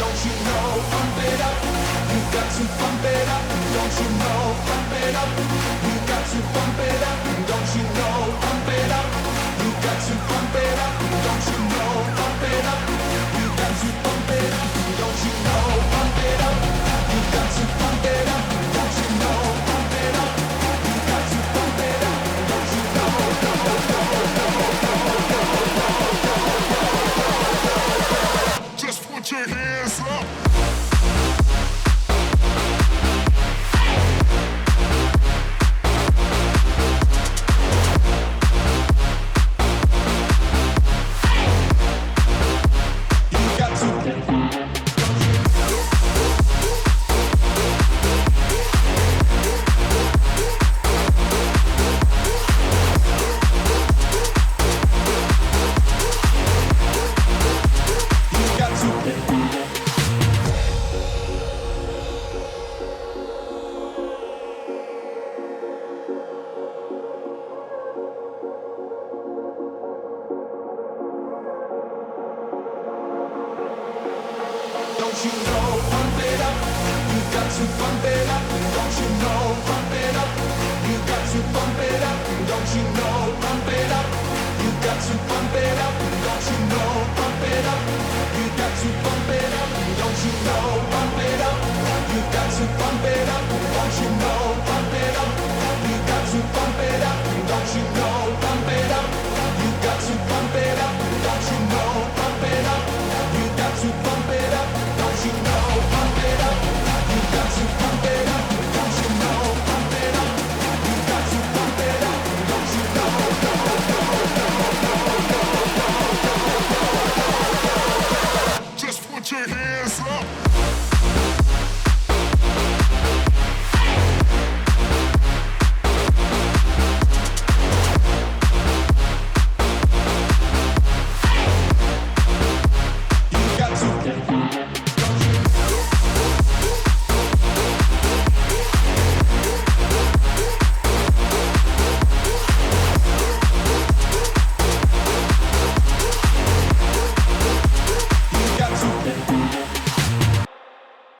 Don't you know, pump it up. You got to pump it up. Don't you know, pump it up. You got to pump it up. Don't you know, pump it up. You got to pump it up. Don't you know, pump it up. You got to pump it up. Don't you know, pump it up. You got to pump it up. Don't you know, pump it up. You got to pump it up. Don't you know, just put your hands up. Don't you know, pump it up. You got to pump it up. Don't you know, pump it up. You got to pump it up. Don't you know, pump it up. You got to pump it up. Don't you know, pump it up.